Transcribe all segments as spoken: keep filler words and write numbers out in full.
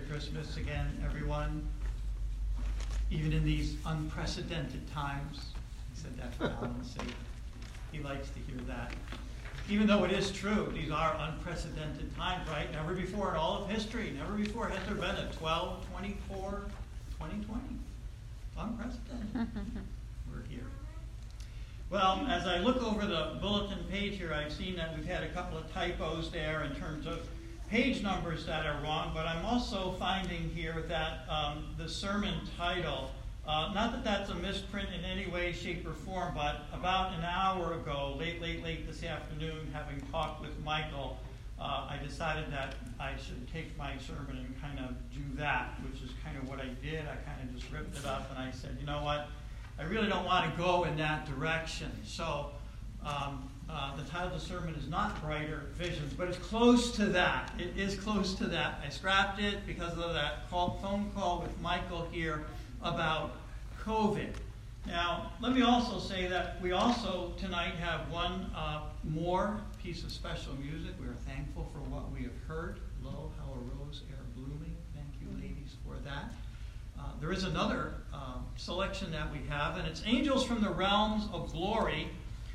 Christmas again, everyone. Even in these unprecedented times. He said that for Alan's sake. He likes to hear that. Even though it is true, these are unprecedented times, right? Never before in all of history, never before has there been a twelve, twenty-four, twenty twenty. Unprecedented. We're here. Well, as I look over the bulletin page here, I've seen that we've had a couple of typos there in terms of page numbers that are wrong, but I'm also finding here that um, the sermon title, uh, not that that's a misprint in any way, shape, or form, but about an hour ago, late, late, late this afternoon, having talked with Michael, uh, I decided that I should take my sermon and kind of do that, which is kind of what I did. I kind of just ripped it up, and I said, you know what, I really don't want to go in that direction. So um, uh, the title of the sermon is not Brighter Visions, but it's close to that. It is close to that. I scrapped it because of that call, phone call with Michael here about COVID. Now, let me also say that we also tonight have one uh, more piece of special music. We are thankful for what we have heard. Lo, how a rose ere blooming. Thank you, ladies, for that. Uh, there is another uh, selection that we have, and it's Angels from the Realms of Glory.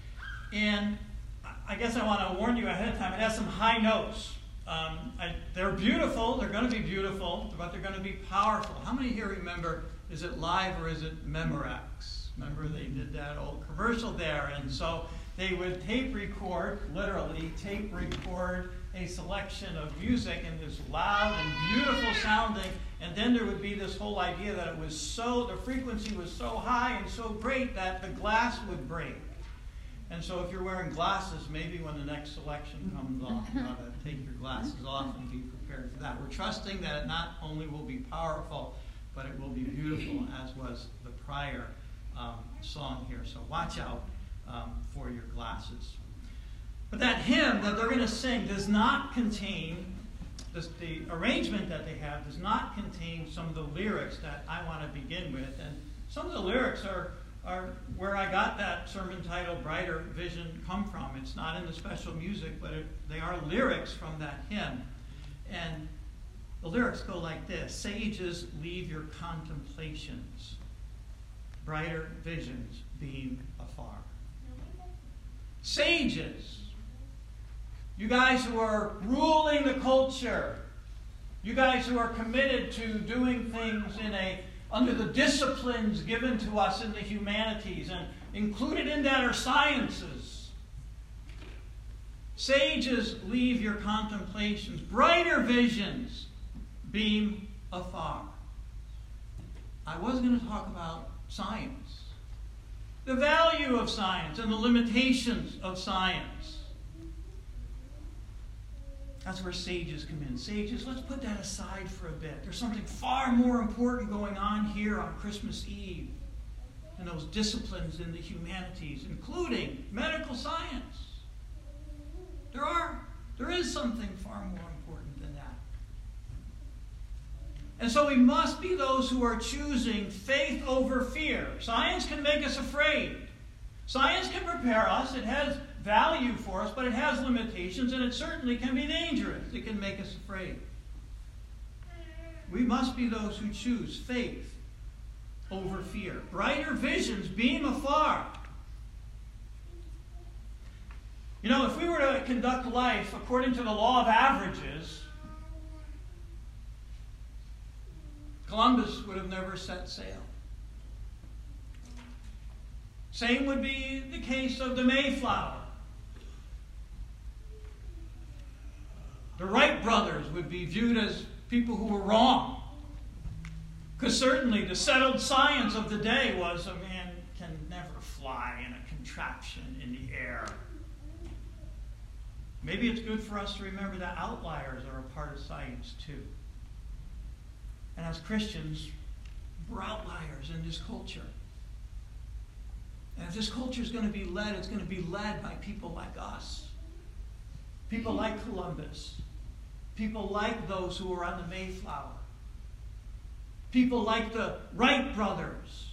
And I guess I want to warn you ahead of time, it has some high notes. Um, I, they're beautiful, they're going to be beautiful, but they're going to be powerful. How many here remember, is it live or is it Memorex? Remember they did that old commercial there, and so they would tape record, literally tape record a selection of music in this loud and beautiful sounding, and then there would be this whole idea that it was so, the frequency was so high and so great that the glass would break. And so if you're wearing glasses, maybe when the next selection comes off, you ought to take your glasses off and be prepared for that. We're trusting that it not only will be powerful, but it will be beautiful, as was the prior um, song here. So watch out um, for your glasses. But that hymn that they're going to sing does not contain, this, the arrangement that they have does not contain some of the lyrics that I want to begin with. And some of the lyrics are are where I got that sermon title, Brighter Vision, come from. It's not in the special music, but it, they are lyrics from that hymn. And the lyrics go like this: sages, leave your contemplations, brighter visions beam afar. Sages, you guys who are ruling the culture, you guys who are committed to doing things in a under the disciplines given to us in the humanities, and included in that are sciences. Sages, leave your contemplations, brighter visions beam afar. I was going to talk about science, the value of science and the limitations of science. That's where sages come in. Sages, let's put that aside for a bit. There's something far more important going on here on Christmas Eve and those disciplines in the humanities, including medical science. There are, there is something far more important than that. And so we must be those who are choosing faith over fear. Science can make us afraid. Science can prepare us. It has value for us, but it has limitations, and it certainly can be dangerous. It can make us afraid. We must be those who choose faith over fear. Brighter visions beam afar. You know, if we were to conduct life according to the law of averages, Columbus would have never set sail. Same would be the case of the Mayflower. The Wright brothers would be viewed as people who were wrong. Because certainly the settled science of the day was a man can never fly in a contraption in the air. Maybe it's good for us to remember that outliers are a part of science too. And as Christians, we're outliers in this culture. And if this culture is going to be led, it's going to be led by people like us. People like Columbus. People like those who were on the Mayflower. People like the Wright brothers.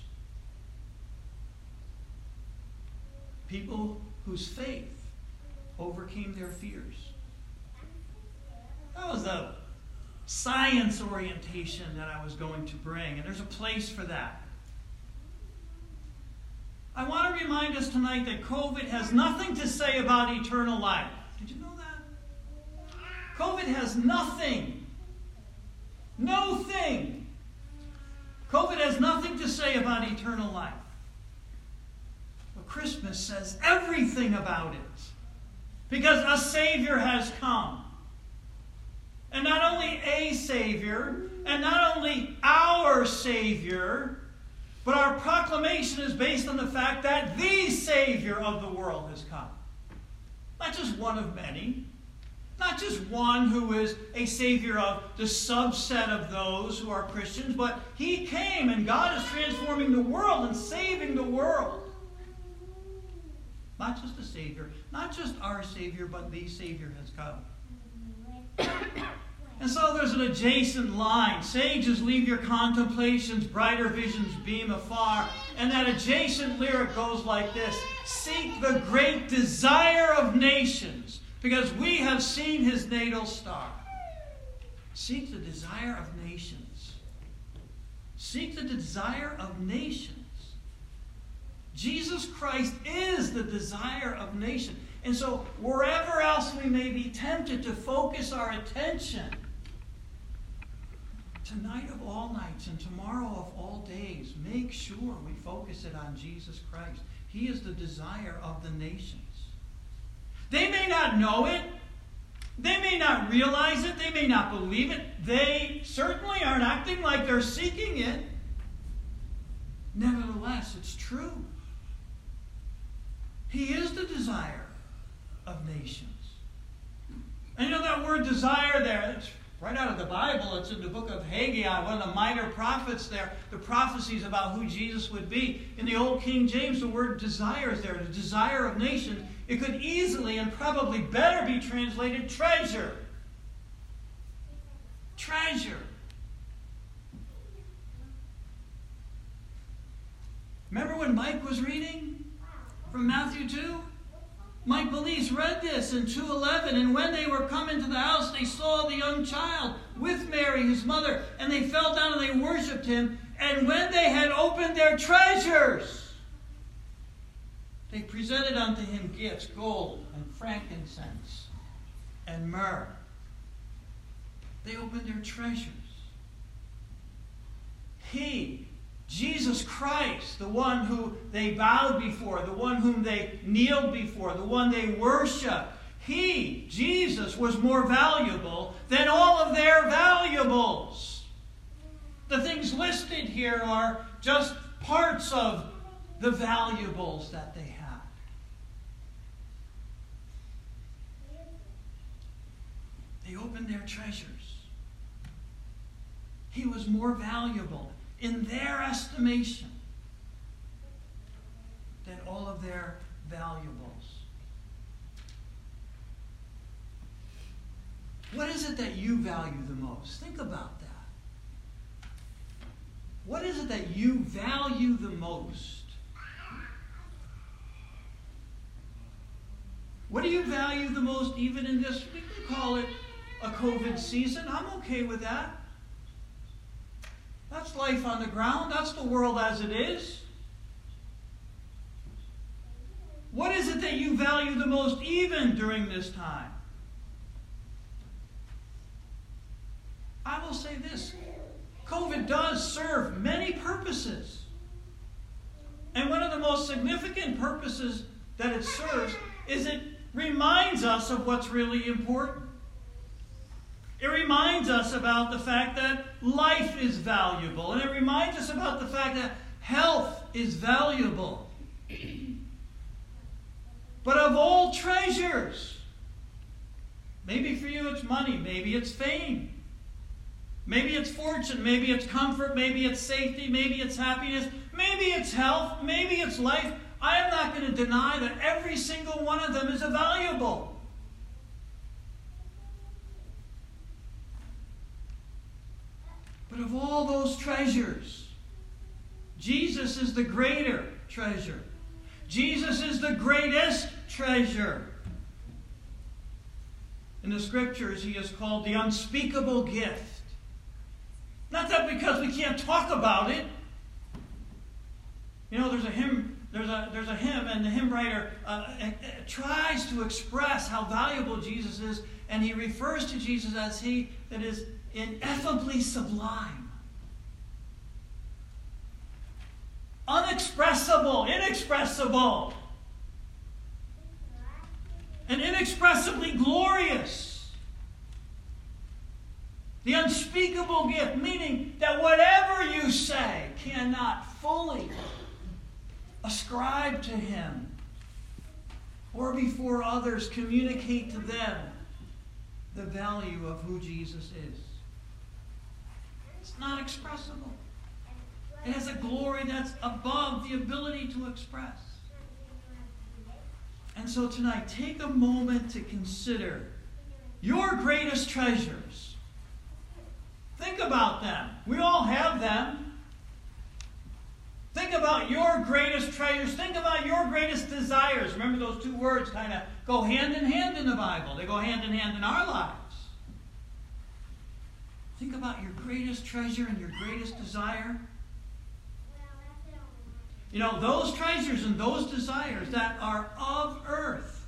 People whose faith overcame their fears. That was a science orientation that I was going to bring, and there's a place for that. I want to remind us tonight that COVID has nothing to say about eternal life. Did you know that? COVID has nothing. No thing. COVID has nothing to say about eternal life. But Christmas says everything about it. Because a Savior has come. And not only a Savior, and not only our Savior, but our proclamation is based on the fact that the Savior of the world has come. Not just one of many. Not just one who is a Savior of the subset of those who are Christians, but He came and God is transforming the world and saving the world. Not just a Savior, not just our Savior, but the Savior has come. And so there's an adjacent line. Sages, leave your contemplations, brighter visions beam afar. And that adjacent lyric goes like this. Seek the great desire of nations, because we have seen His natal star. Seek the desire of nations. Seek the desire of nations. Jesus Christ is the desire of nations. And so wherever else we may be tempted to focus our attention, tonight of all nights and tomorrow of all days, make sure we focus it on Jesus Christ. He is the desire of the nations. They may not know it. They may not realize it. They may not believe it. They certainly aren't acting like they're seeking it. Nevertheless, it's true. He is the desire of nations. And you know that word desire there, it's right out of the Bible. It's in the book of Haggai, one of the minor prophets there, the prophecies about who Jesus would be. In the Old King James, the word desire is there, the desire of nations. It could easily and probably better be translated treasure. Treasure. Remember when Mike was reading from Matthew two? Mike Belize read this in two eleven. And when they were come into the house, they saw the young child with Mary, his mother, and they fell down and they worshipped Him. And when they had opened their treasures, they presented unto Him gifts, gold and frankincense and myrrh. They opened their treasures. He, Jesus Christ, the one who they bowed before, the one whom they kneeled before, the one they worshiped, He, Jesus, was more valuable than all of their valuables. The things listed here are just parts of the valuables that they had. They opened their treasures. He was more valuable in their estimation than all of their valuables. What is it that you value the most? Think about that. What is it that you value the most? What do you value the most even in this, we can call it a COVID season? I'm okay with that. That's life on the ground. That's the world as it is. What is it that you value the most even during this time? I will say this. COVID does serve many purposes. And one of the most significant purposes that it serves is it reminds us of what's really important. It reminds us about the fact that life is valuable. And it reminds us about the fact that health is valuable. But of all treasures, maybe for you it's money, maybe it's fame, maybe it's fortune, maybe it's comfort, maybe it's safety, maybe it's happiness, maybe it's health, maybe it's life. I am not going to deny that every single one of them is valuable. But of all those treasures, Jesus is the greater treasure. Jesus is the greatest treasure. In the Scriptures, He is called the unspeakable gift. Not that because we can't talk about it. You know, there's a hymn, there's a there's a hymn, and the hymn writer uh, uh, tries to express how valuable Jesus is, and he refers to Jesus as he that is ineffably sublime, unexpressible, inexpressible, and inexpressibly glorious. The unspeakable gift, meaning that whatever you say cannot fully ascribe to him or before others communicate to them the value of who Jesus is. It's not expressible. It has a glory that's above the ability to express. And so tonight, take a moment to consider your greatest treasures. Think about them. We all have them. Think about your greatest treasures. Think about your greatest desires. Remember, those two words kind of go hand in hand in the Bible. They go hand in hand in our lives. Think about your greatest treasure and your greatest desire. You know, those treasures and those desires that are of earth,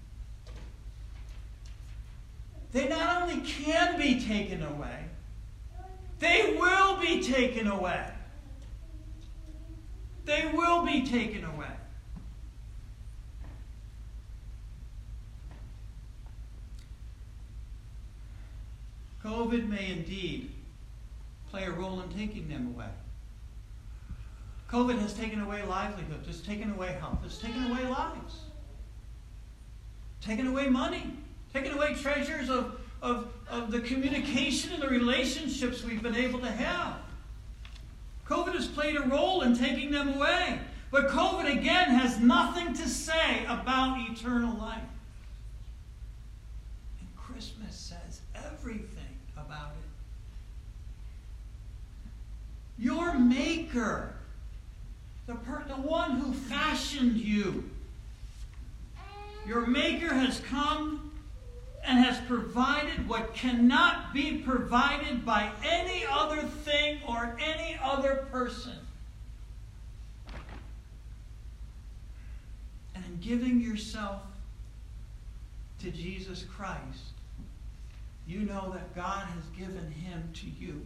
they not only can be taken away, they will be taken away. They will be taken away. COVID may indeed play a role in taking them away. COVID has taken away livelihood. It's taken away health. It's taken away lives. Taken away money. Taken away treasures of Of, of the communication and the relationships we've been able to have. COVID has played a role in taking them away. But COVID, again, has nothing to say about eternal life. And Christmas says everything about it. Your Maker, the, per, the one who fashioned you, your Maker has come and has provided what cannot be provided by any other thing or any other person. And in giving yourself to Jesus Christ, you know that God has given him to you.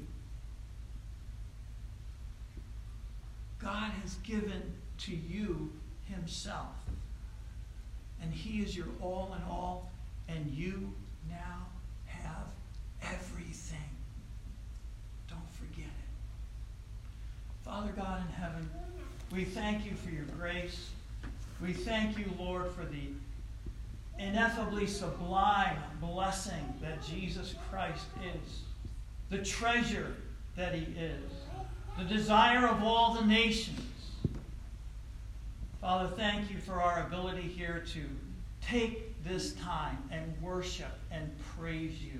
God has given to you himself. And he is your all in all. And you now have everything. Don't forget it. Father God in heaven, we thank you for your grace. We thank you, Lord, for the ineffably sublime blessing that Jesus Christ is. The treasure that he is. The desire of all the nations. Father, thank you for our ability here to take this time and worship and praise you.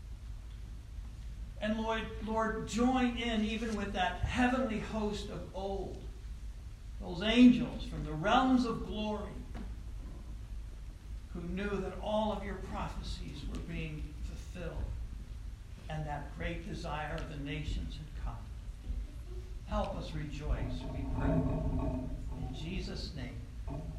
And Lord, Lord, join in even with that heavenly host of old, those angels from the realms of glory who knew that all of your prophecies were being fulfilled and that great desire of the nations had come. Help us rejoice, we pray. In Jesus' name.